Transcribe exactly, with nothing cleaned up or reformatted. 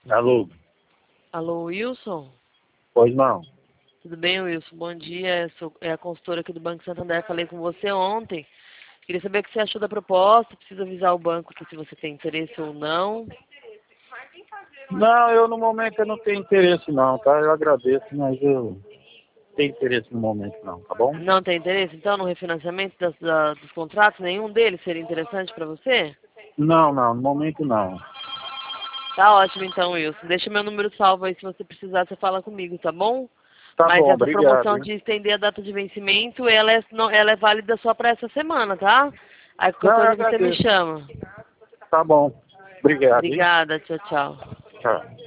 Alô? Alô, Wilson? Pois não. Tudo bem, Wilson? Bom dia. Sou, é a consultora aqui do Banco Santander. Falei com você ontem. Queria saber o que você achou da proposta. Preciso avisar o banco que se você tem interesse ou não. Não, eu no momento eu não tenho interesse não, tá? Eu agradeço, mas eu não tenho interesse no momento não, tá bom? Não tem interesse, então, no refinanciamento das, da, dos contratos? Nenhum deles seria interessante para você? Não, não, no momento não. Tá ótimo, então, Wilson. Deixa meu número salvo aí. Se você precisar, você fala comigo, tá bom? Tá Mas bom, essa obrigado, promoção hein? de estender a data de vencimento, ela é, não, ela é válida só para essa semana, tá? Aí qualquer Não, eu coisa você me agradeço. chama. Tá bom. Obrigado, hein? Obrigada. Tchau, tchau. Tchau.